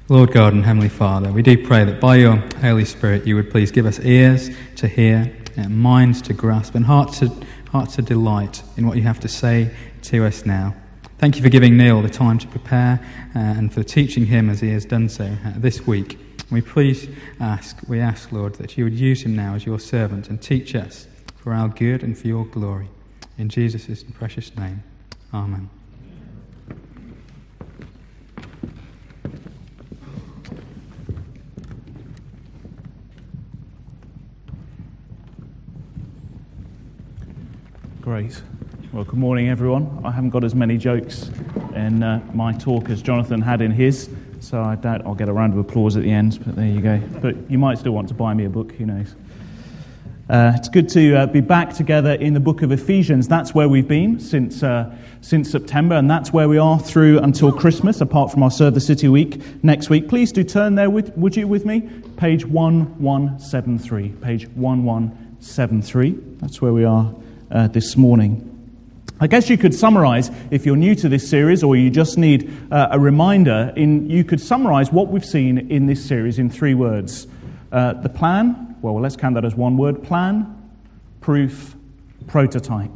Lord God and Heavenly Father, we do pray that by your Holy Spirit you would please give us ears to hear, minds to grasp, and hearts to delight in what you have to say to us now. Thank you for giving Neil the time to prepare and for teaching him as he has done so this week. We ask, Lord, that you would use him now as your servant and teach us for our good and for your glory. In Jesus' precious name, amen. Great. Well, good morning, everyone. I haven't got as many jokes in my talk as Jonathan had in his, so I doubt I'll get a round of applause at the end, but there you go. But you might still want to buy me a book, who knows. It's good to be back together in the book of Ephesians. That's where we've been since September, and that's where we are through until Christmas, apart from our Serve the City week next week. Please do turn there, would you, with me? Page 1173. Page 1173. That's where we are this morning. I guess you could summarize, if you're new to this series or you just need a reminder, you could summarize what we've seen in this series in three words. The plan, well, let's count that as one word: plan, proof, prototype.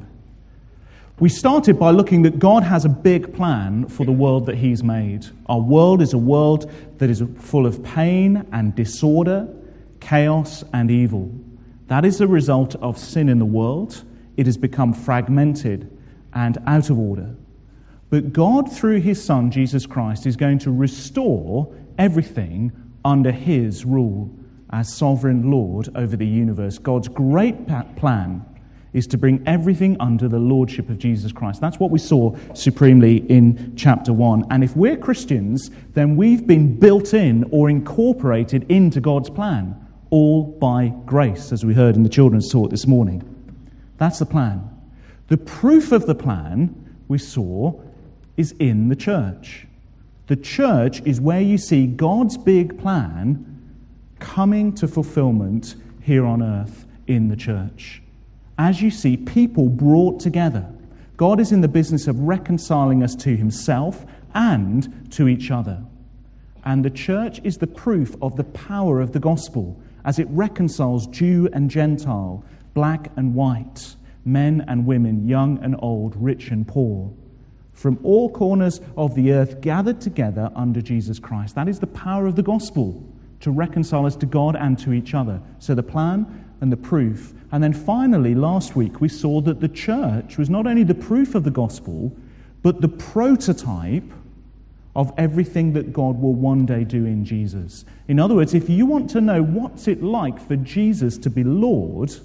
We started by looking that God has a big plan for the world that He's made. Our world is a world that is full of pain and disorder, chaos and evil. That is the result of sin in the world. It has become fragmented and out of order. But God, through His Son, Jesus Christ, is going to restore everything under His rule as sovereign Lord over the universe. God's great plan is to bring everything under the lordship of Jesus Christ. That's what we saw supremely in chapter 1. And if we're Christians, then we've been built in or incorporated into God's plan, all by grace, as we heard in the children's talk this morning. That's the plan. The proof of the plan, we saw, is in the church. The church is where you see God's big plan coming to fulfillment here on earth in the church. As you see people brought together, God is in the business of reconciling us to Himself and to each other. And the church is the proof of the power of the gospel as it reconciles Jew and Gentile, black and white, men and women, young and old, rich and poor, from all corners of the earth gathered together under Jesus Christ. That is the power of the gospel, to reconcile us to God and to each other. So the plan and the proof. And then finally, last week, we saw that the church was not only the proof of the gospel, but the prototype of everything that God will one day do in Jesus. In other words, if you want to know what's it like for Jesus to be Lord,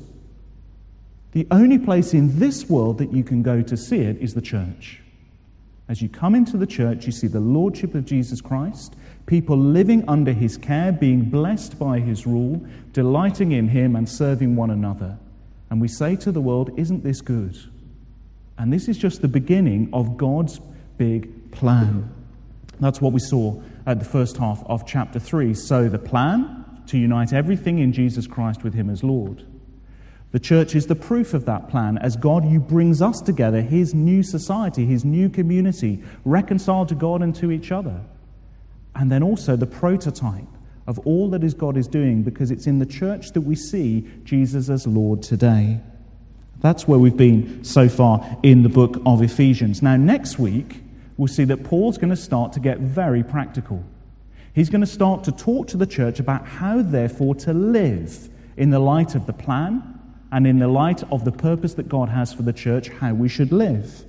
the only place in this world that you can go to see it is the church. As you come into the church, you see the lordship of Jesus Christ, people living under His care, being blessed by His rule, delighting in Him and serving one another. And we say to the world, isn't this good? And this is just the beginning of God's big plan. That's what we saw at the first half of chapter 3. So the plan, to unite everything in Jesus Christ with Him as Lord. The church is the proof of that plan as God brings us together, His new society, His new community, reconciled to God and to each other. And then also the prototype of all that God is doing, because it's in the church that we see Jesus as Lord today. That's where we've been so far in the book of Ephesians. Now, next week, we'll see that Paul's going to start to get very practical. He's going to start to talk to the church about how, therefore, to live in the light of the plan and in the light of the purpose that God has for the church, how we should live.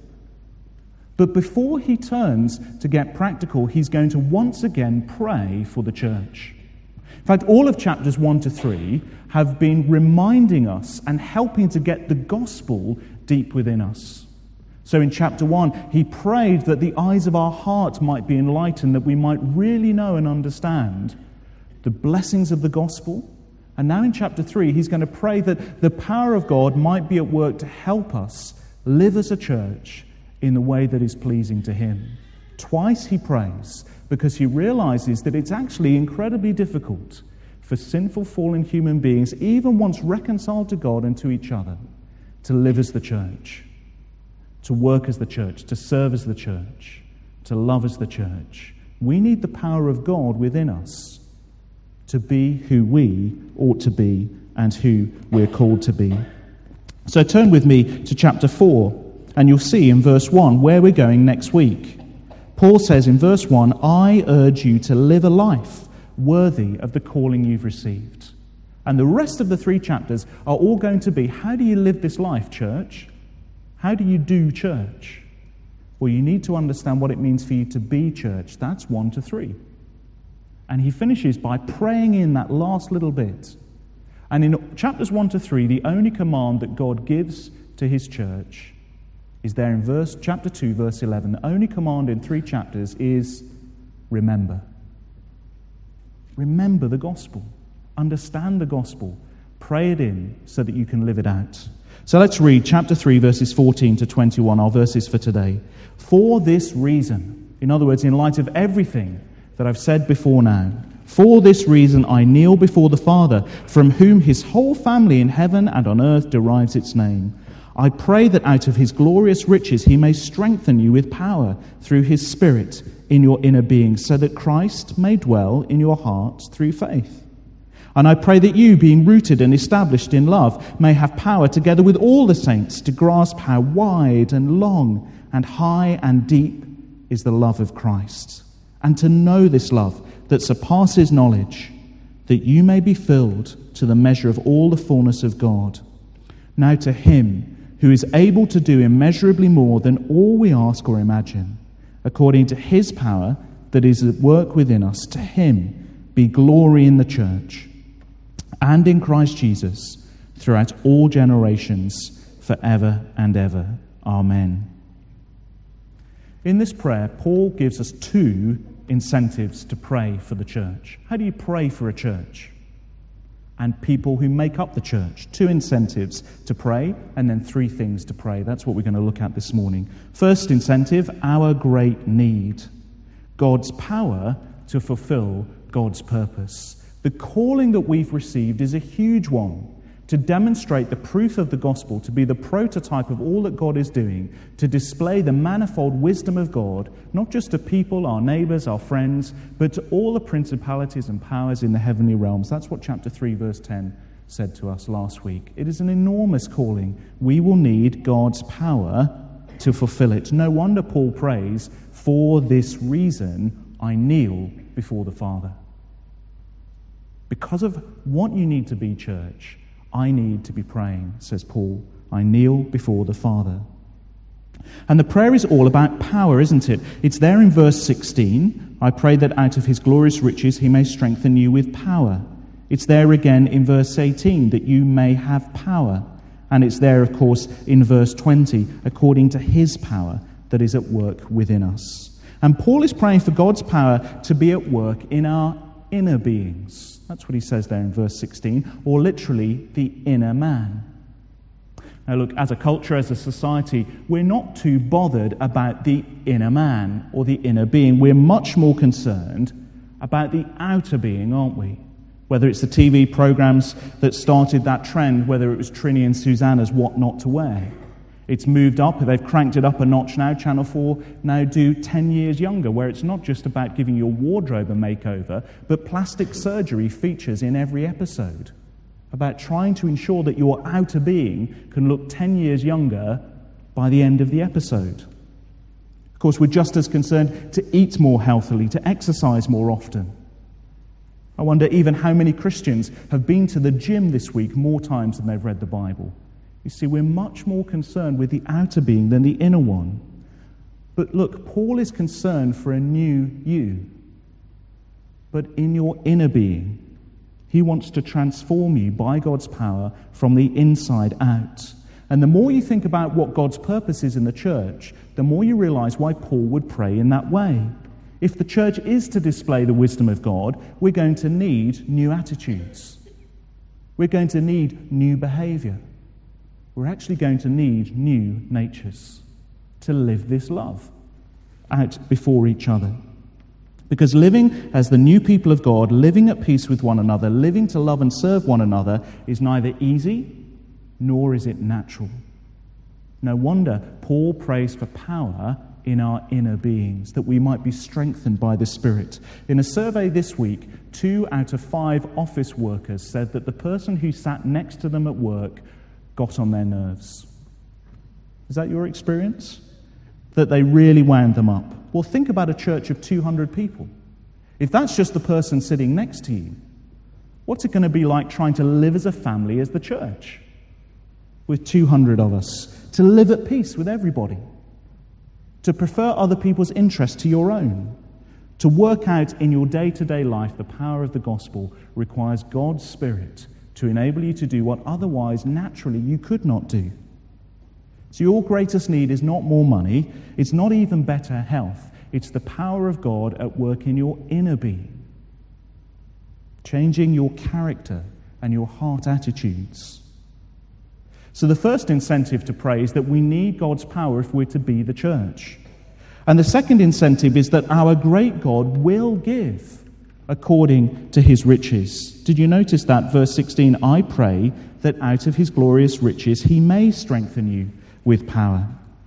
But before he turns to get practical, he's going to once again pray for the church. In fact, all of chapters 1 to 3 have been reminding us and helping to get the gospel deep within us. So in chapter 1, he prayed that the eyes of our heart might be enlightened, that we might really know and understand the blessings of the gospel. And now in chapter 3, he's going to pray that the power of God might be at work to help us live as a church in the way that is pleasing to Him. Twice he prays because he realizes that it's actually incredibly difficult for sinful, fallen human beings, even once reconciled to God and to each other, to live as the church, to work as the church, to serve as the church, to love as the church, We need the power of God within us to be who we ought to be and who we're called to be. So turn with me to chapter 4, and you'll see in verse 1 where we're going next week. Paul says in verse 1, I urge you to live a life worthy of the calling you've received. And the rest of the 3 chapters are all going to be, how do you live this life, church? How do you do church? Well, you need to understand what it means for you to be church. That's 1 to 3. And he finishes by praying in that last little bit. And in chapters 1 to 3, the only command that God gives to his church is there in chapter 2, verse 11. The only command in 3 chapters is remember. Remember the gospel. Understand the gospel. Pray it in so that you can live it out. So let's read chapter 3, verses 14 to 21, our verses for today. For this reason, in other words, in light of everything that I've said before now, for this reason I kneel before the Father, from whom his whole family in heaven and on earth derives its name. I pray that out of his glorious riches he may strengthen you with power through his Spirit in your inner being, so that Christ may dwell in your hearts through faith. And I pray that you, being rooted and established in love, may have power together with all the saints to grasp how wide and long and high and deep is the love of Christ, and to know this love that surpasses knowledge, that you may be filled to the measure of all the fullness of God. Now to him who is able to do immeasurably more than all we ask or imagine, according to his power that is at work within us, to him be glory in the church and in Christ Jesus throughout all generations, forever and ever. Amen. In this prayer, Paul gives us 2 incentives to pray for the church. How do you pray for a church and people who make up the church? 2 incentives to pray, and then 3 things to pray. That's what we're going to look at this morning. First incentive, our great need. God's power to fulfill God's purpose. The calling that we've received is a huge one, to demonstrate the proof of the gospel, to be the prototype of all that God is doing, to display the manifold wisdom of God, not just to people, our neighbours, our friends, but to all the principalities and powers in the heavenly realms. That's what chapter 3, verse 10 said to us last week. It is an enormous calling. We will need God's power to fulfill it. No wonder Paul prays, for this reason I kneel before the Father. Because of what you need to be, church, I need to be praying, says Paul. I kneel before the Father. And the prayer is all about power, isn't it? It's there in verse 16. I pray that out of his glorious riches he may strengthen you with power. It's there again in verse 18, that you may have power. And it's there, of course, in verse 20, according to his power that is at work within us. And Paul is praying for God's power to be at work in our inner beings. That's what he says there in verse 16, or literally, the inner man. Now look, as a culture, as a society, we're not too bothered about the inner man or the inner being. We're much more concerned about the outer being, aren't we? Whether it's the TV programs that started that trend, whether it was Trini and Susanna's What Not to Wear. It's moved up, they've cranked it up a notch now. Channel 4 now do 10 years younger, where it's not just about giving your wardrobe a makeover, but plastic surgery features in every episode, about trying to ensure that your outer being can look 10 years younger by the end of the episode. Of course, we're just as concerned to eat more healthily, to exercise more often. I wonder even how many Christians have been to the gym this week more times than they've read the Bible. You see, we're much more concerned with the outer being than the inner one. But look, Paul is concerned for a new you. But in your inner being, he wants to transform you by God's power from the inside out. And the more you think about what God's purpose is in the church, the more you realize why Paul would pray in that way. If the church is to display the wisdom of God, we're going to need new attitudes. We're going to need new behavior. We're actually going to need new natures to live this love out before each other. Because living as the new people of God, living at peace with one another, living to love and serve one another is neither easy nor is it natural. No wonder Paul prays for power in our inner beings, that we might be strengthened by the Spirit. In a survey this week, 2 out of 5 office workers said that the person who sat next to them at work got on their nerves. Is that your experience? That they really wound them up? Well, think about a church of 200 people. If that's just the person sitting next to you, what's it going to be like trying to live as a family as the church? With 200 of us, to live at peace with everybody, to prefer other people's interests to your own, to work out in your day-to-day life the power of the gospel requires God's Spirit to enable you to do what otherwise naturally you could not do. So your greatest need is not more money, it's not even better health, it's the power of God at work in your inner being, changing your character and your heart attitudes. So the first incentive to pray is that we need God's power if we're to be the church. And the second incentive is that our great God will give according to his riches. Did you notice that? Verse 16, I pray that out of his glorious riches he may strengthen you with power.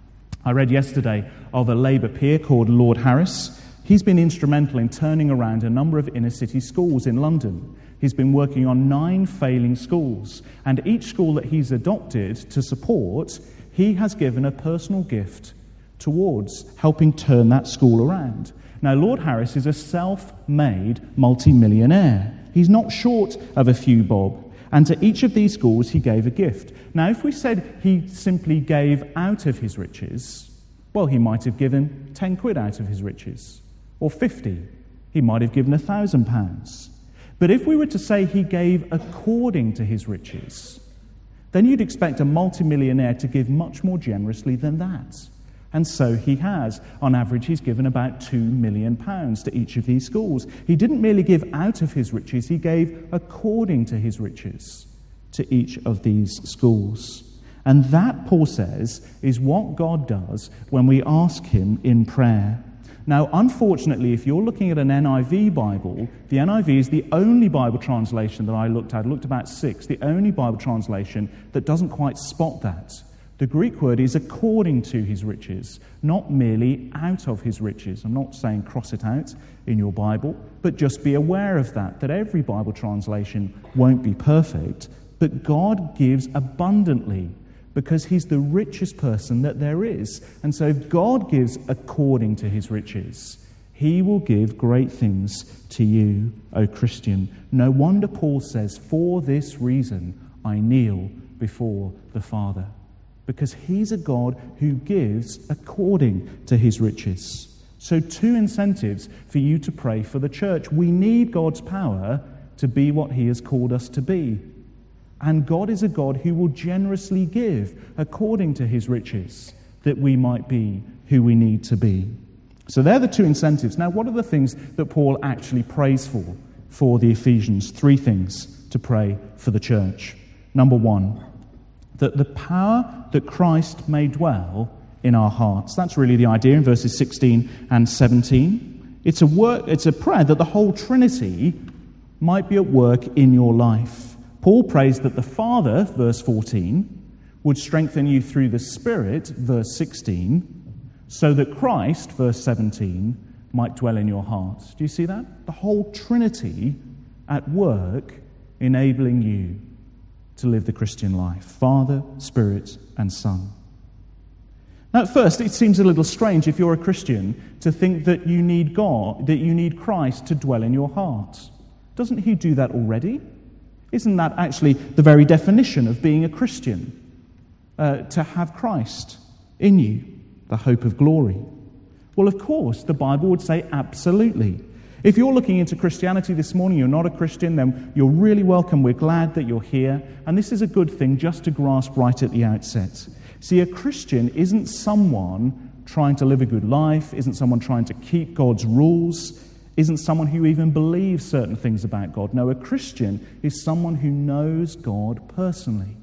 I read yesterday of a Labour peer called Lord Harris. He's been instrumental in turning around a number of inner city schools in London. He's been working on 9 failing schools, and each school that he's adopted to support, he has given a personal gift towards helping turn that school around. Now, Lord Harris is a self-made multi-millionaire. He's not short of a few bob, and to each of these schools he gave a gift. Now, if we said he simply gave out of his riches, well, he might have given 10 quid out of his riches, or 50. He might have given £1,000. But if we were to say he gave according to his riches, then you'd expect a multimillionaire to give much more generously than that. And so he has. On average, he's given about £2 million to each of these schools. He didn't merely give out of his riches, he gave according to his riches to each of these schools. And that, Paul says, is what God does when we ask him in prayer. Now, unfortunately, if you're looking at an NIV Bible, the NIV is the only Bible translation that I looked at. I looked about 6, the only Bible translation that doesn't quite spot that. The Greek word is according to his riches, not merely out of his riches. I'm not saying cross it out in your Bible, but just be aware of that every Bible translation won't be perfect, but God gives abundantly because he's the richest person that there is. And so if God gives according to his riches, he will give great things to you, O Christian. No wonder Paul says, for this reason I kneel before the Father. Because he's a God who gives according to his riches. So 2 incentives for you to pray for the church. We need God's power to be what he has called us to be. And God is a God who will generously give according to his riches, that we might be who we need to be. So they're the 2 incentives. Now, what are the things that Paul actually prays for the Ephesians? 3 things to pray for the church. Number 1, that the power that Christ may dwell in our hearts. That's really the idea in verses 16 and 17. It's a prayer that the whole Trinity might be at work in your life. Paul prays that the Father, verse 14, would strengthen you through the Spirit, verse 16, so that Christ, verse 17, might dwell in your hearts. Do you see that? The whole Trinity at work enabling you to live the Christian life. Father, Spirit, and Son. Now, at first, it seems a little strange if you're a Christian to think that you need God, that you need Christ to dwell in your heart. Doesn't he do that already? Isn't that actually the very definition of being a Christian? To have Christ in you, the hope of glory. Well, of course, the Bible would say absolutely. If you're looking into Christianity this morning, you're not a Christian, then you're really welcome. We're glad that you're here. And this is a good thing just to grasp right at the outset. See, a Christian isn't someone trying to live a good life, isn't someone trying to keep God's rules, isn't someone who even believes certain things about God. No, a Christian is someone who knows God personally,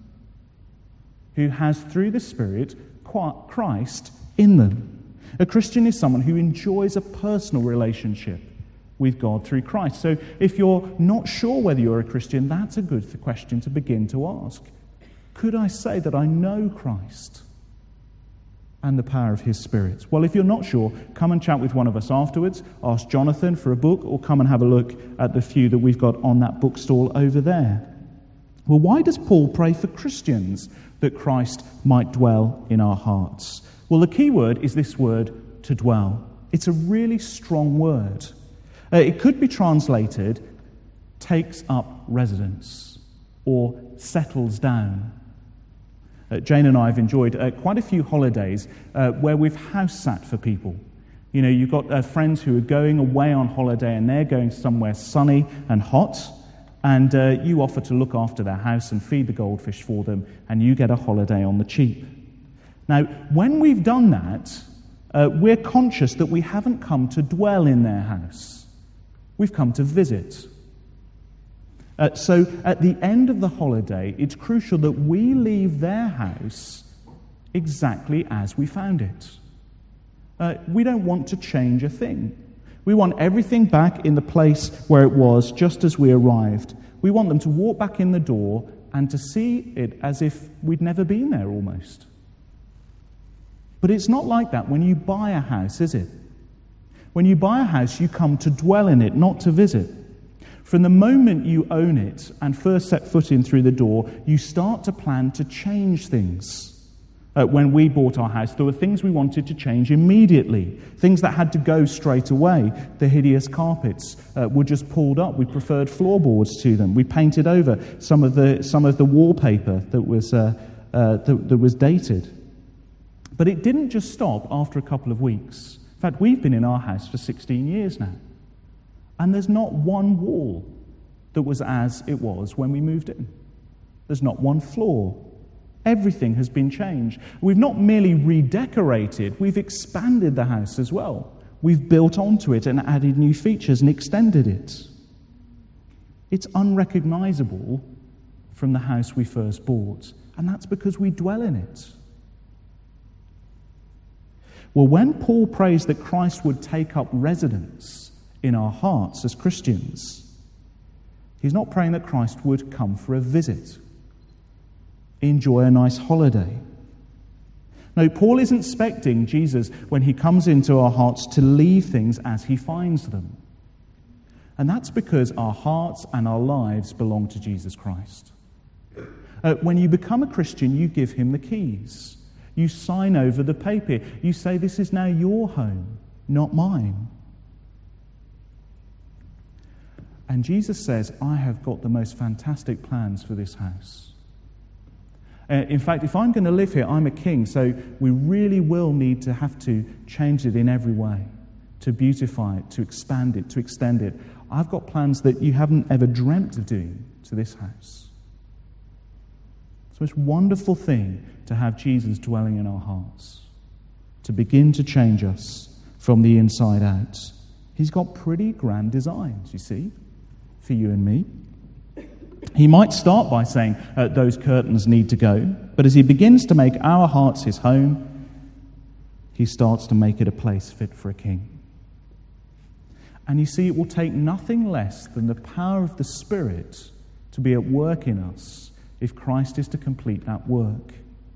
who has, through the Spirit, Christ in them. A Christian is someone who enjoys a personal relationship with God through Christ. So if you're not sure whether you're a Christian, that's a good question to begin to ask. Could I say that I know Christ? and the power of his Spirit? Well, if you're not sure, come and chat with one of us afterwards. Ask Jonathan for a book, or come and have a look at the few that we've got on that bookstall over there. Well, why does Paul pray for Christians that Christ might dwell in our hearts? Well, the key word is this word, to dwell. It's a really strong word. It could be translated, takes up residence, or settles down. Jane and I have enjoyed quite a few holidays where we've house sat for people. You know, you've got friends who are going away on holiday and they're going somewhere sunny and hot, and you offer to look after their house and feed the goldfish for them, and you get a holiday on the cheap. Now, when we've done that, we're conscious that we haven't come to dwell in their house. We've come to visit. So at the end of the holiday, it's crucial that we leave their house exactly as we found it. We don't want to change a thing. We want everything back in the place where it was just as we arrived. We want them to walk back in the door and to see it as if we'd never been there almost. But it's not like that when you buy a house, is it? When you buy a house, you come to dwell in it, not to visit. From the moment you own it and first set foot in through the door, you start to plan to change things. When we bought our house, there were things we wanted to change immediately, things that had to go straight away. The hideous carpets were just pulled up. We preferred floorboards to them. We painted over some of the wallpaper that was dated. But it didn't just stop after a couple of weeks. In fact, we've been in our house for 16 years now. And there's not one wall that was as it was when we moved in. There's not one floor. Everything has been changed. We've not merely redecorated, we've expanded the house as well. We've built onto it and added new features and extended it. It's unrecognizable from the house we first bought, and that's because we dwell in it. Well, when Paul prays that Christ would take up residence in our hearts as Christians, he's not praying that Christ would come for a visit, enjoy a nice holiday. No, Paul isn't expecting Jesus, when he comes into our hearts, to leave things as he finds them. And that's because our hearts and our lives belong to Jesus Christ. When you become a Christian, you give him the keys. You sign over the paper. You say, this is now your home, not mine. And Jesus says, I have got the most fantastic plans for this house. In fact, if I'm going to live here, I'm a king, so we really will need to have to change it in every way, to beautify it, to expand it, to extend it. I've got plans that you haven't ever dreamt of doing to this house. It's the most wonderful thing to have Jesus dwelling in our hearts, to begin to change us from the inside out. He's got pretty grand designs, you see, for you and me. He might start by saying those curtains need to go, but as he begins to make our hearts his home, he starts to make it a place fit for a king. And you see, it will take nothing less than the power of the Spirit to be at work in us if Christ is to complete that work.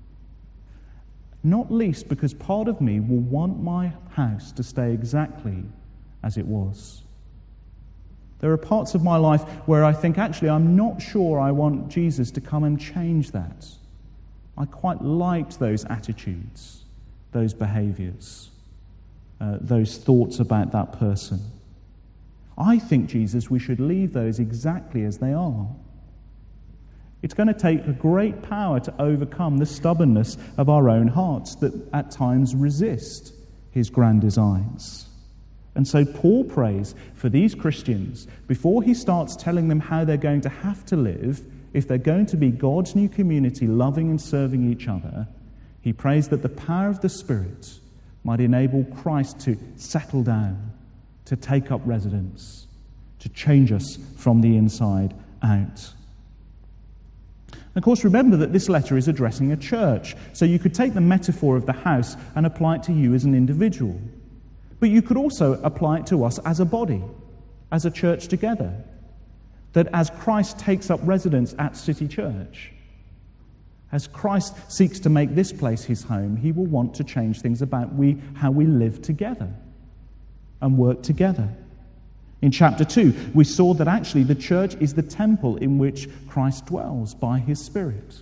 Not least because part of me will want my house to stay exactly as it was. There are parts of my life where I think, actually, I'm not sure I want Jesus to come and change that. I quite liked those attitudes, those behaviors, those thoughts about that person. I think, Jesus, we should leave those exactly as they are. It's going to take a great power to overcome the stubbornness of our own hearts that at times resist his grand designs. And so Paul prays for these Christians before he starts telling them how they're going to have to live if they're going to be God's new community, loving and serving each other. He prays that the power of the Spirit might enable Christ to settle down, to take up residence, to change us from the inside out. And of course, remember that this letter is addressing a church, so you could take the metaphor of the house and apply it to you as an individual. But you could also apply it to us as a body, as a church together. That as Christ takes up residence at City Church, As Christ seeks to make this place his home, he will want to change things about how we live together and work together. In chapter 2, we saw that actually the church is the temple in which Christ dwells by his Spirit.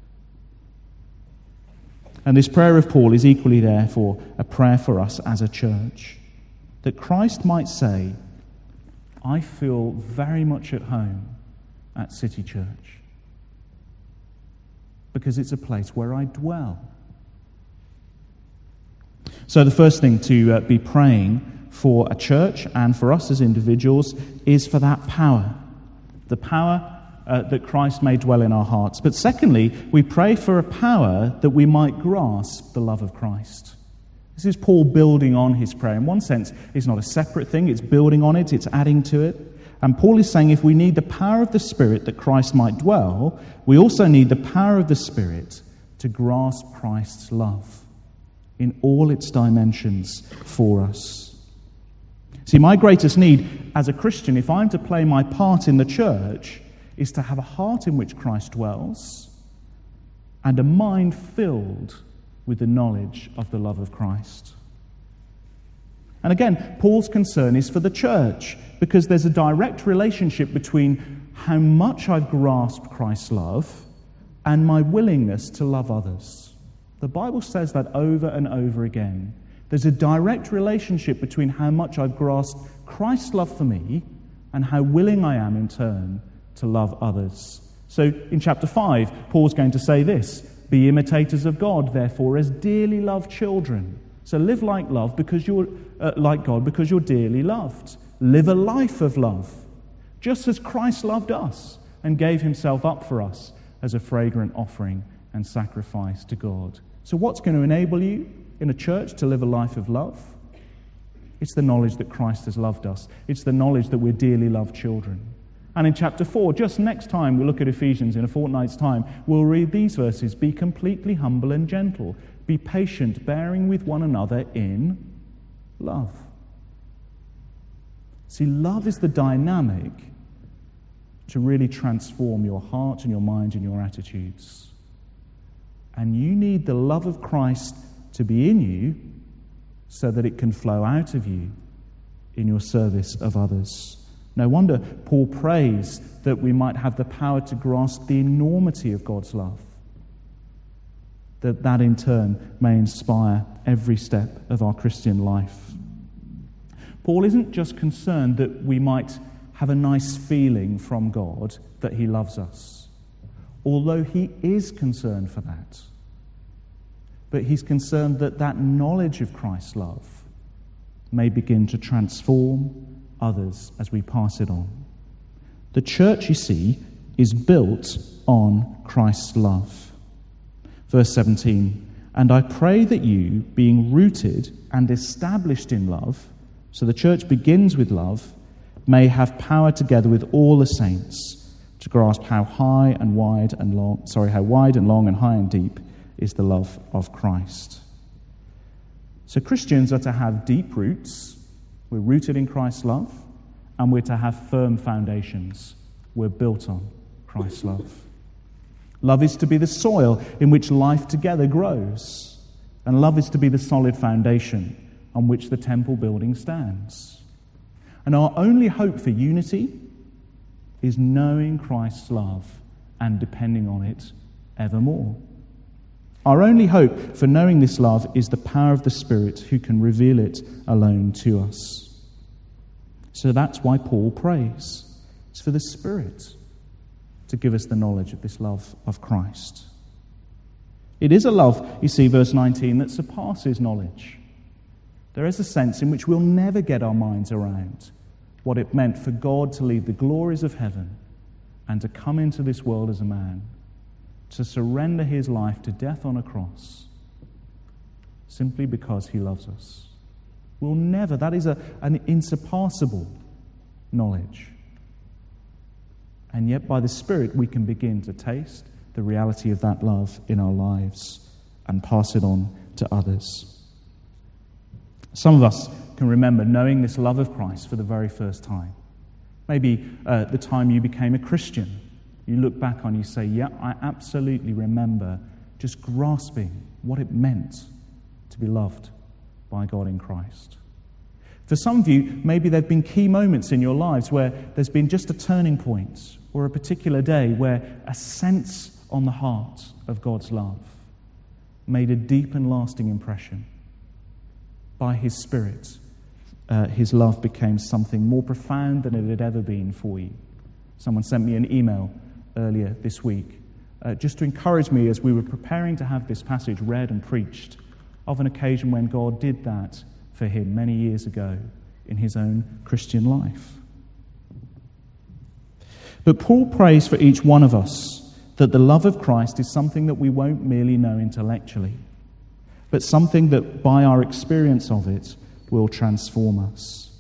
And this prayer of Paul is equally therefore a prayer for us as a church, that Christ might say, I feel very much at home at City Church, because it's a place where I dwell. So the first thing to be praying for a church and for us as individuals is for that power, the power that Christ may dwell in our hearts. But secondly, we pray for a power that we might grasp the love of Christ. This is Paul building on his prayer. In one sense, it's not a separate thing, it's building on it, it's adding to it. And Paul is saying if we need the power of the Spirit that Christ might dwell, we also need the power of the Spirit to grasp Christ's love in all its dimensions for us. See, my greatest need as a Christian, if I'm to play my part in the church, is to have a heart in which Christ dwells and a mind filled with the knowledge of the love of Christ. And again, Paul's concern is for the church, because there's a direct relationship between how much I've grasped Christ's love and my willingness to love others. The Bible says that over and over again. There's a direct relationship between how much I've grasped Christ's love for me and how willing I am in turn to love others. So in chapter 5, Paul's going to say this: be imitators of God, therefore, as dearly loved children. So live like love because you're like God, because you're dearly loved. Live a life of love, just as Christ loved us and gave himself up for us as a fragrant offering and sacrifice to God. So what's going to enable you in a church to live a life of love? It's the knowledge that Christ has loved us. It's the knowledge that we're dearly loved children. And in chapter 4, just next time we look at Ephesians in a fortnight's time, we'll read these verses: be completely humble and gentle, be patient, bearing with one another in love. See, love is the dynamic to really transform your heart and your mind and your attitudes. And you need the love of Christ to be in you so that it can flow out of you in your service of others. No wonder Paul prays that we might have the power to grasp the enormity of God's love, that in turn may inspire every step of our Christian life. Paul isn't just concerned that we might have a nice feeling from God that he loves us, although he is concerned for that. But he's concerned that knowledge of Christ's love may begin to transform others as we pass it on. The church, you see, is built on Christ's love. Verse 17, and I pray that you, being rooted and established in love, so the church begins with love, may have power together with all the saints to grasp how wide and long and high and deep is the love of Christ. So Christians are to have deep roots. We're rooted in Christ's love, and we're to have firm foundations. We're built on Christ's love. Love is to be the soil in which life together grows, and love is to be the solid foundation on which the temple building stands. And our only hope for unity is knowing Christ's love and depending on it evermore. Our only hope for knowing this love is the power of the Spirit who can reveal it alone to us. So that's why Paul prays. It's for the Spirit to give us the knowledge of this love of Christ. It is a love, you see, verse 19, that surpasses knowledge. There is a sense in which we'll never get our minds around what it meant for God to leave the glories of heaven and to come into this world as a man, to surrender his life to death on a cross, simply because he loves us. We'll never, that is an insurpassable knowledge. And yet by the Spirit we can begin to taste the reality of that love in our lives and pass it on to others. Some of us can remember knowing this love of Christ for the very first time. Maybe the time you became a Christian. you look back on, you say, yeah, I absolutely remember just grasping what it meant to be loved by God in Christ. For some of you, maybe there have been key moments in your lives where there's been just a turning point or a particular day where a sense on the heart of God's love made a deep and lasting impression. By His Spirit, His love became something more profound than it had ever been for you. Someone sent me an email earlier this week just to encourage me as we were preparing to have this passage read and preached of an occasion when God did that for him many years ago in his own Christian life. But Paul prays for each one of us that the love of Christ is something that we won't merely know intellectually, but something that by our experience of it will transform us.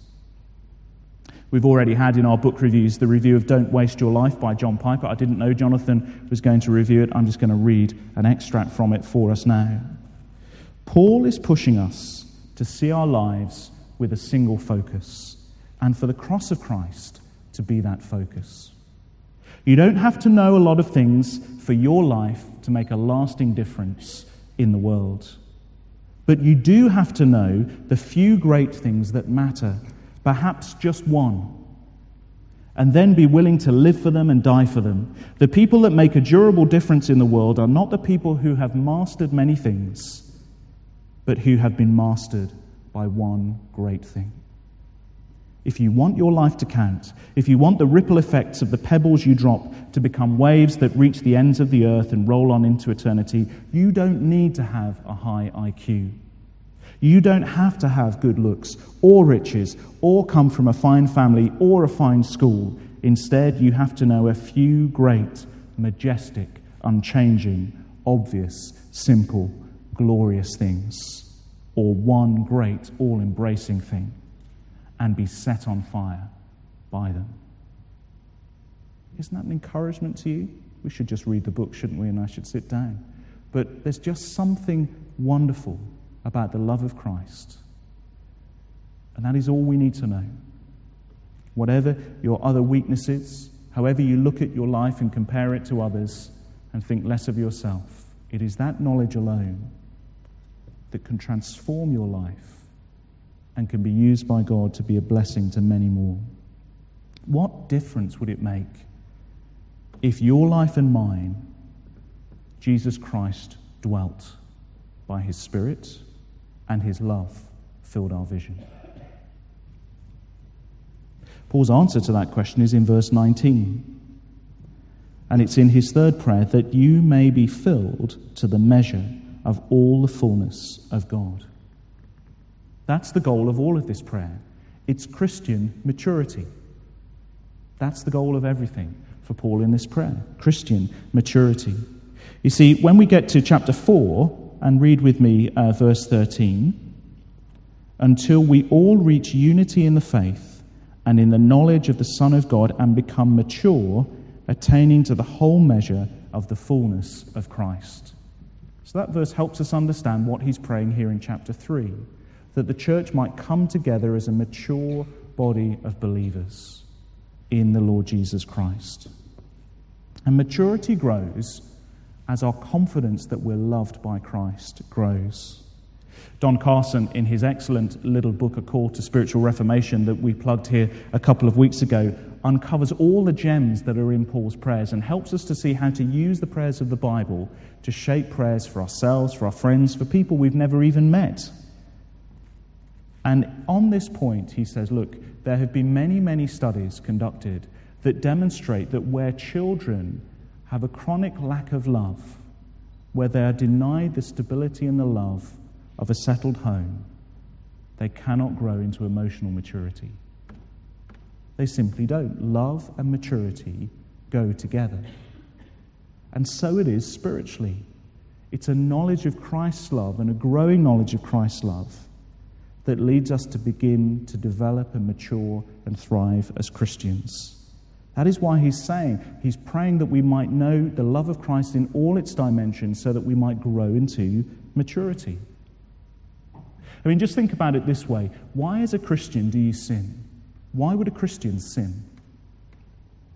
We've already had in our book reviews the review of Don't Waste Your Life by John Piper. I didn't know Jonathan was going to review it. I'm just going to read an extract from it for us now. Paul is pushing us to see our lives with a single focus, and for the cross of Christ to be that focus. You don't have to know a lot of things for your life to make a lasting difference in the world. But you do have to know the few great things that matter, perhaps just one, and then be willing to live for them and die for them. The people that make a durable difference in the world are not the people who have mastered many things, but who have been mastered by one great thing. If you want your life to count, if you want the ripple effects of the pebbles you drop to become waves that reach the ends of the earth and roll on into eternity, you don't need to have a high IQ. You don't have to have good looks or riches or come from a fine family or a fine school. Instead, you have to know a few great, majestic, unchanging, obvious, simple, glorious things, or one great, all-embracing thing, and be set on fire by them. Isn't that an encouragement to you? We should just read the book, shouldn't we? And I should sit down. But there's just something wonderful about the love of Christ. And that is all we need to know. Whatever your other weaknesses, however you look at your life and compare it to others and think less of yourself, it is that knowledge alone that can transform your life and can be used by God to be a blessing to many more. What difference would it make if your life and mine, Jesus Christ dwelt by His Spirit and His love filled our vision? Paul's answer to that question is in verse 19. And it's in his third prayer, that you may be filled to the measure of all the fullness of God. That's the goal of all of this prayer. It's Christian maturity. That's the goal of everything for Paul in this prayer. Christian maturity. You see, when we get to chapter 4, and read with me verse 13, until we all reach unity in the faith and in the knowledge of the Son of God and become mature, attaining to the whole measure of the fullness of Christ. So that verse helps us understand what he's praying here in chapter 3, that the church might come together as a mature body of believers in the Lord Jesus Christ. And maturity grows as our confidence that we're loved by Christ grows. Don Carson, in his excellent little book, A Call to Spiritual Reformation, that we plugged here a couple of weeks ago, uncovers all the gems that are in Paul's prayers and helps us to see how to use the prayers of the Bible to shape prayers for ourselves, for our friends, for people we've never even met. And on this point, he says, look, there have been many, many studies conducted that demonstrate that where children have a chronic lack of love, where they are denied the stability and the love of a settled home, they cannot grow into emotional maturity. They simply don't. Love and maturity go together. And so it is spiritually. It's a knowledge of Christ's love and a growing knowledge of Christ's love that leads us to begin to develop and mature and thrive as Christians. That is why he's praying that we might know the love of Christ in all its dimensions so that we might grow into maturity. I mean, just think about it this way. Why as a Christian do you sin? Why would a Christian sin?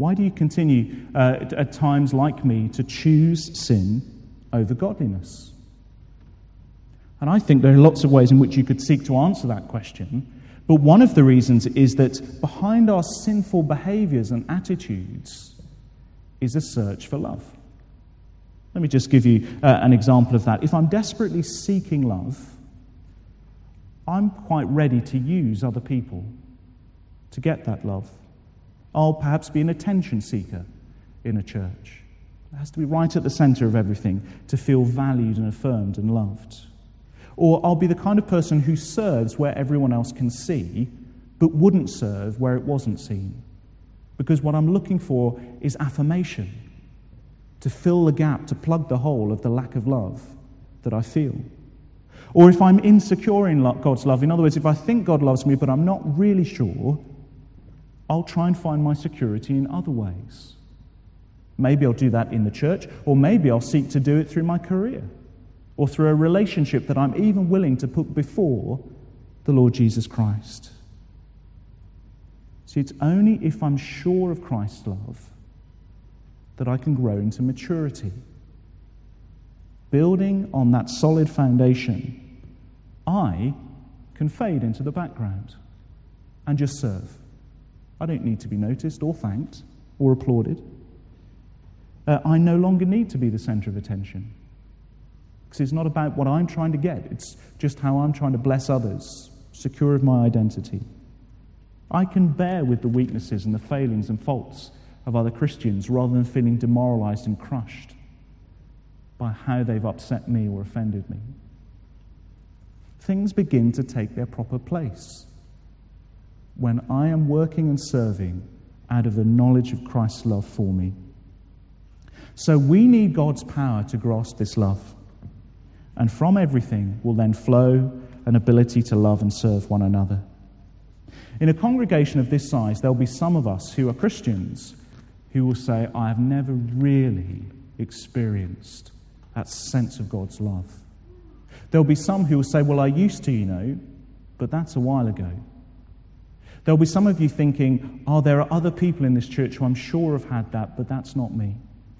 Why do you continue at times like me to choose sin over godliness? And I think there are lots of ways in which you could seek to answer that question. But one of the reasons is that behind our sinful behaviors and attitudes is a search for love. Let me just give you an example of that. If I'm desperately seeking love, I'm quite ready to use other people to get that love. I'll perhaps be an attention seeker in a church. It has to be right at the center of everything to feel valued and affirmed and loved. Or I'll be the kind of person who serves where everyone else can see, but wouldn't serve where it wasn't seen. Because what I'm looking for is affirmation, to fill the gap, to plug the hole of the lack of love that I feel. Or if I'm insecure in God's love, in other words, if I think God loves me but I'm not really sure, I'll try and find my security in other ways. Maybe I'll do that in the church, or maybe I'll seek to do it through my career, or through a relationship that I'm even willing to put before the Lord Jesus Christ. See, it's only if I'm sure of Christ's love that I can grow into maturity. Building on that solid foundation, I can fade into the background and just serve. I don't need to be noticed or thanked or applauded. I no longer need to be the center of attention. Because it's not about what I'm trying to get. It's just how I'm trying to bless others, secure of my identity. I can bear with the weaknesses and the failings and faults of other Christians rather than feeling demoralized and crushed by how they've upset me or offended me. Things begin to take their proper place when I am working and serving out of the knowledge of Christ's love for me. So we need God's power to grasp this love. And from everything will then flow an ability to love and serve one another. In a congregation of this size, there'll be some of us who are Christians who will say, I have never really experienced that sense of God's love. There'll be some who will say, well, I used to, but that's a while ago. There'll be some of you thinking, there are other people in this church who I'm sure have had that, but that's not me.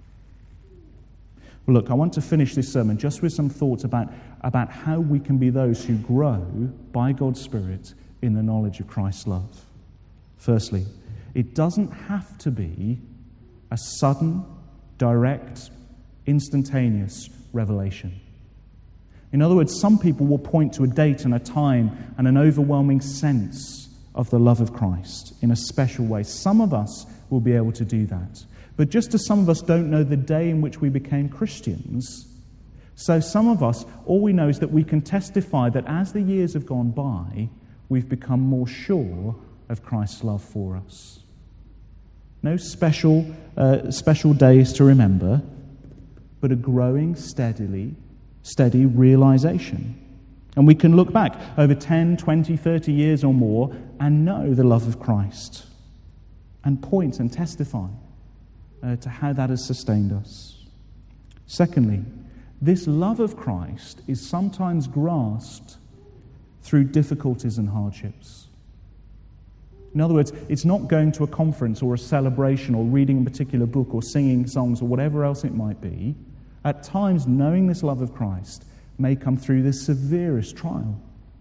Well, look, I want to finish this sermon just with some thoughts about how we can be those who grow by God's Spirit in the knowledge of Christ's love. Firstly, it doesn't have to be a sudden, direct, instantaneous revelation. In other words, some people will point to a date and a time and an overwhelming sense of the love of Christ in a special way. Some of us will be able to do that. But just as some of us don't know the day in which we became Christians, so some of us, all we know is that we can testify that as the years have gone by, we've become more sure of Christ's love for us. No special days to remember, but a growing, steady realization. And we can look back over 10, 20, 30 years or more and know the love of Christ and point and testify to how that has sustained us. Secondly, this love of Christ is sometimes grasped through difficulties and hardships. In other words, it's not going to a conference or a celebration or reading a particular book or singing songs or whatever else it might be. At times, knowing this love of Christ may come through the severest trial.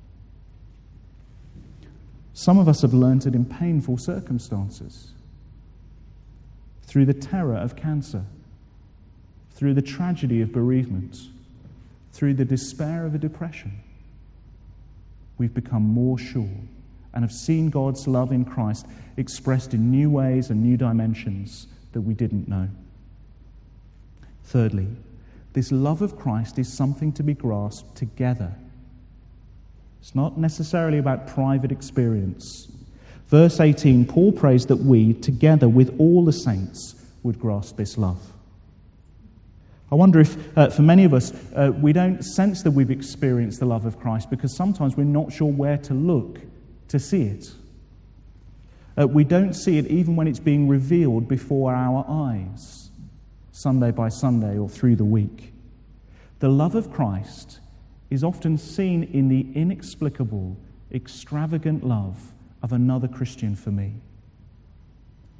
Some of us have learnt it in painful circumstances, through the terror of cancer, through the tragedy of bereavement, through the despair of a depression. We've become more sure and have seen God's love in Christ expressed in new ways and new dimensions that we didn't know. Thirdly, this love of Christ is something to be grasped together. It's not necessarily about private experience. Verse 18, Paul prays that we, together with all the saints, would grasp this love. I wonder if, for many of us, we don't sense that we've experienced the love of Christ because sometimes we're not sure where to look to see it. We don't see it even when it's being revealed before our eyes, Sunday by Sunday or through the week. The love of Christ is often seen in the inexplicable, extravagant love of another Christian for me.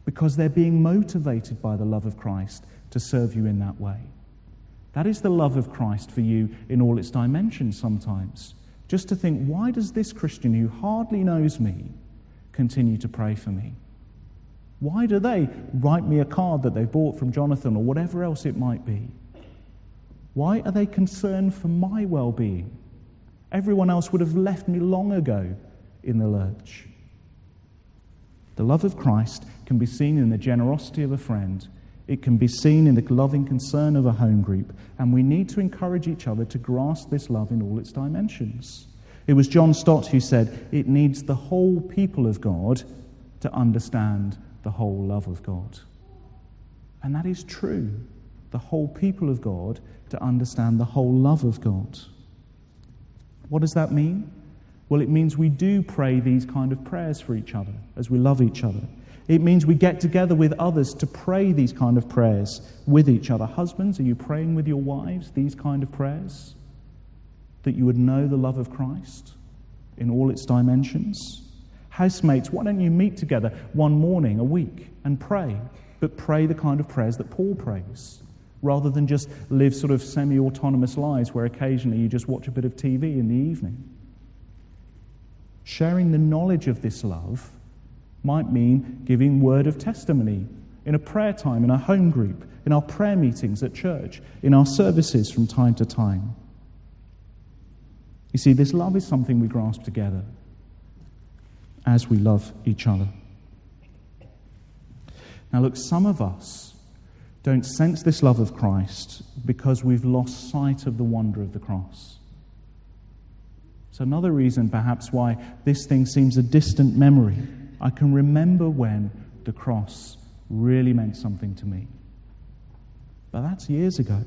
because they're being motivated by the love of Christ to serve you in that way. That is the love of Christ for you in all its dimensions sometimes. Just to think, why does this Christian who hardly knows me continue to pray for me? Why do they write me a card that they've bought from Jonathan or whatever else it might be? Why are they concerned for my well-being? Everyone else would have left me long ago in the lurch. The love of Christ can be seen in the generosity of a friend. It can be seen in the loving concern of a home group, and we need to encourage each other to grasp this love in all its dimensions. It was John Stott who said, it needs the whole people of God to understand the whole love of God. And that is true. The whole people of God to understand the whole love of God. What does that mean? Well, it means we do pray these kind of prayers for each other as we love each other. It means we get together with others to pray these kind of prayers with each other. Husbands, are you praying with your wives these kind of prayers? That you would know the love of Christ in all its dimensions? Housemates, why don't you meet together one morning a week and pray? But pray the kind of prayers that Paul prays, rather than just live sort of semi-autonomous lives where occasionally you just watch a bit of TV in the evening. Sharing the knowledge of this love might mean giving word of testimony in a prayer time, in our home group, in our prayer meetings at church, in our services from time to time. You see, this love is something we grasp together as we love each other. Now look, some of us don't sense this love of Christ because we've lost sight of the wonder of the cross. It's another reason perhaps why this thing seems a distant memory. I can remember when the cross really meant something to me. But that's years ago.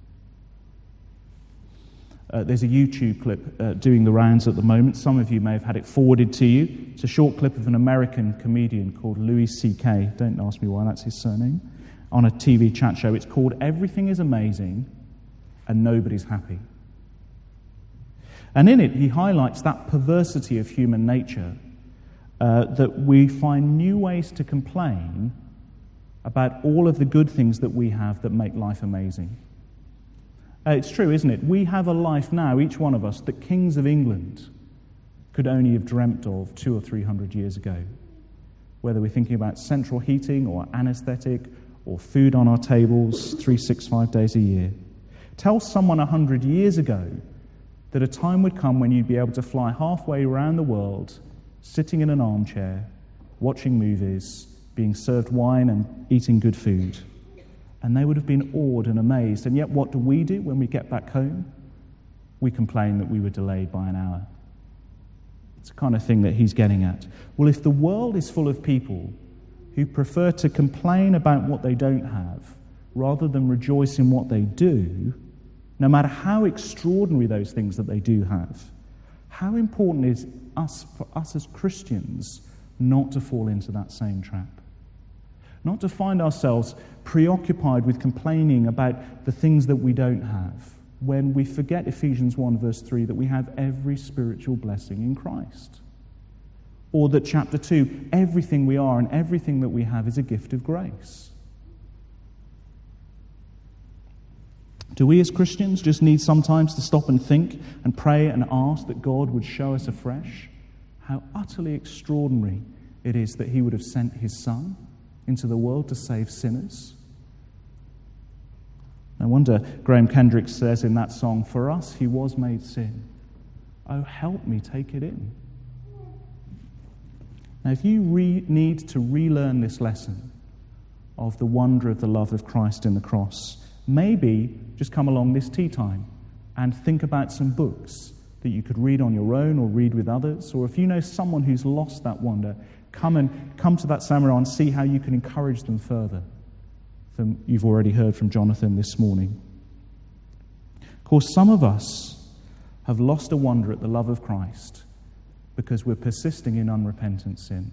There's a YouTube clip doing the rounds at the moment. Some of you may have had it forwarded to you. It's a short clip of an American comedian called Louis C.K. Don't ask me why that's his surname. On a TV chat show. It's called Everything is Amazing and Nobody's Happy. And in it, he highlights that perversity of human nature, that we find new ways to complain about all of the good things that we have that make life amazing. It's true, isn't it? We have a life now, each one of us, that kings of England could only have dreamt of 200 or 300 years ago. Whether we're thinking about central heating or anaesthetic or food on our tables 365 days a year. Tell someone 100 years ago that a time would come when you'd be able to fly halfway around the world, sitting in an armchair, watching movies, being served wine and eating good food. And they would have been awed and amazed. And yet what do we do when we get back home? We complain that we were delayed by an hour. It's the kind of thing that he's getting at. Well, if the world is full of people who prefer to complain about what they don't have rather than rejoice in what they do, no matter how extraordinary those things that they do have, how important is for us as Christians not to fall into that same trap? Not to find ourselves preoccupied with complaining about the things that we don't have, when we forget Ephesians 1 verse 3 that we have every spiritual blessing in Christ. Or that chapter 2, everything we are and everything that we have is a gift of grace. Do we as Christians just need sometimes to stop and think and pray and ask that God would show us afresh how utterly extraordinary it is that he would have sent his Son into the world to save sinners? No wonder Graham Kendrick says in that song, "For us he was made sin. Oh, help me take it in." Now, if you need to relearn this lesson of the wonder of the love of Christ in the cross, maybe just come along this tea time and think about some books that you could read on your own or read with others. Or if you know someone who's lost that wonder, come to that seminar and see how you can encourage them further. You've already heard from Jonathan this morning. Of course, some of us have lost a wonder at the love of Christ because we're persisting in unrepentant sin.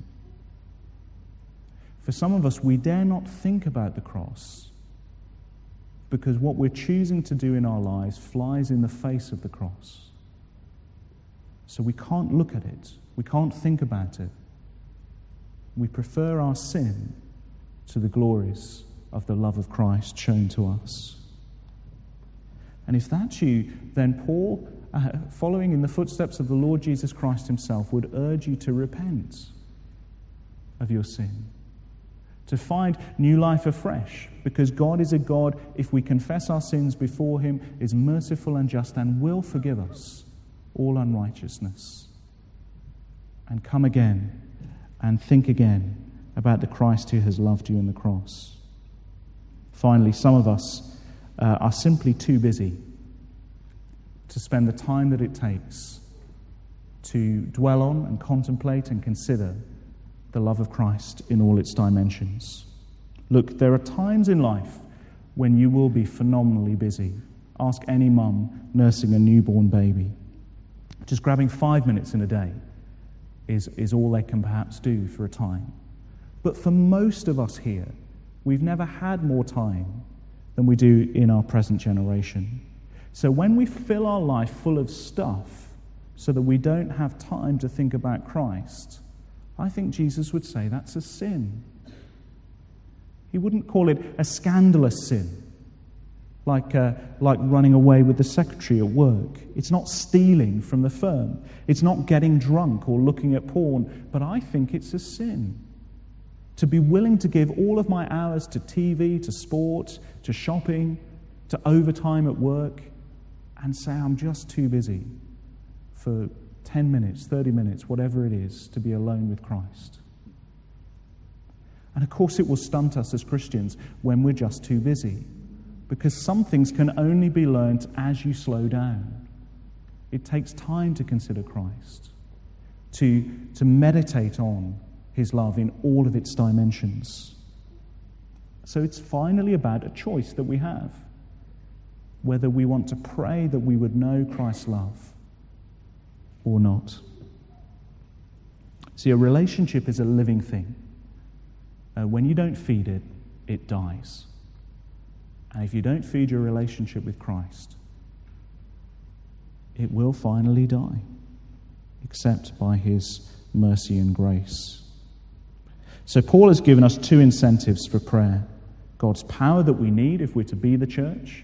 For some of us, we dare not think about the cross because what we're choosing to do in our lives flies in the face of the cross. So we can't look at it. We can't think about it. We prefer our sin to the glories of the love of Christ shown to us. And if that's you, then Paul, following in the footsteps of the Lord Jesus Christ himself, would urge you to repent of your sin, to find new life afresh, because God is a God, if we confess our sins before him, is merciful and just and will forgive us all unrighteousness. And come again and think again about the Christ who has loved you in the cross. Finally, some of us are simply too busy to spend the time that it takes to dwell on and contemplate and consider the love of Christ in all its dimensions. Look, there are times in life when you will be phenomenally busy. Ask any mum nursing a newborn baby. Just grabbing 5 minutes in a day is all they can perhaps do for a time. But for most of us here, we've never had more time than we do in our present generation. So when we fill our life full of stuff so that we don't have time to think about Christ, I think Jesus would say that's a sin. He wouldn't call it a scandalous sin, like running away with the secretary at work. It's not stealing from the firm. It's not getting drunk or looking at porn. But I think it's a sin to be willing to give all of my hours to TV, to sport, to shopping, to overtime at work, and say I'm just too busy for 10 minutes, 30 minutes, whatever it is, to be alone with Christ. And of course it will stunt us as Christians when we're just too busy, because some things can only be learnt as you slow down. It takes time to consider Christ, to meditate on his love in all of its dimensions. So it's finally about a choice that we have, whether we want to pray that we would know Christ's love or not. See, a relationship is a living thing. When you don't feed it, it dies. And if you don't feed your relationship with Christ, it will finally die, except by his mercy and grace. So Paul has given us two incentives for prayer: God's power that we need if we're to be the church,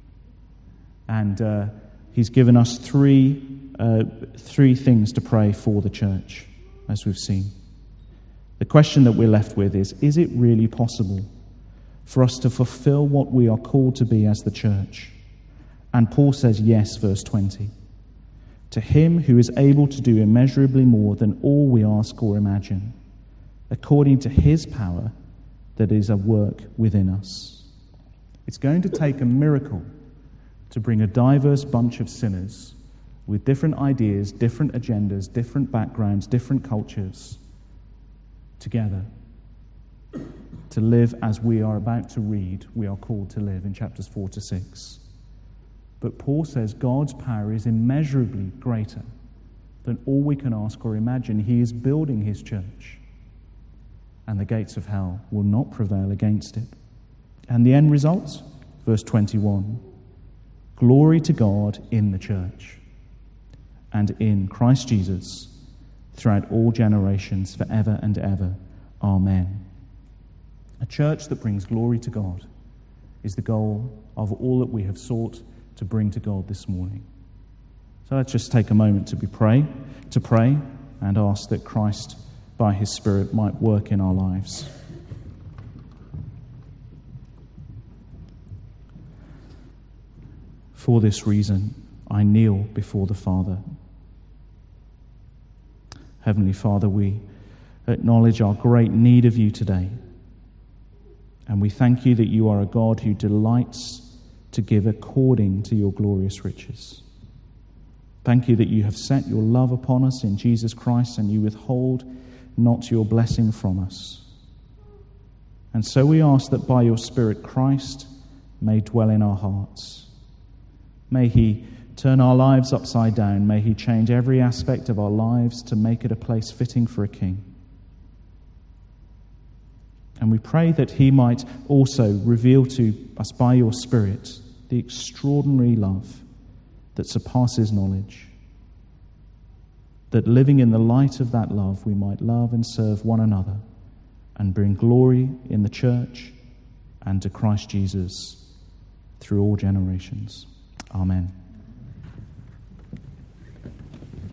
and he's given us three things to pray for the church, as we've seen. The question that we're left with is it really possible for us to fulfill what we are called to be as the church? And Paul says yes, verse 20. To him who is able to do immeasurably more than all we ask or imagine, according to his power that is at work within us. It's going to take a miracle to bring a diverse bunch of sinners with different ideas, different agendas, different backgrounds, different cultures together to live as we are about to read we are called to live in chapters 4 to 6. But Paul says God's power is immeasurably greater than all we can ask or imagine. He is building his church, and the gates of hell will not prevail against it. And the end result, verse 21, glory to God in the church and in Christ Jesus throughout all generations, forever and ever. Amen. A church that brings glory to God is the goal of all that we have sought to bring to God this morning. So let's just take a moment to pray and ask that Christ, by his Spirit, might work in our lives. For this reason, I kneel before the Father. Heavenly Father, we acknowledge our great need of you today. And we thank you that you are a God who delights to give according to your glorious riches. Thank you that you have set your love upon us in Jesus Christ, and you withhold not your blessing from us. And so we ask that by your Spirit, Christ may dwell in our hearts. May he turn our lives upside down. May he change every aspect of our lives to make it a place fitting for a king. And we pray that he might also reveal to us by your Spirit the extraordinary love that surpasses knowledge. That living in the light of that love, we might love and serve one another and bring glory in the church and to Christ Jesus through all generations. Amen.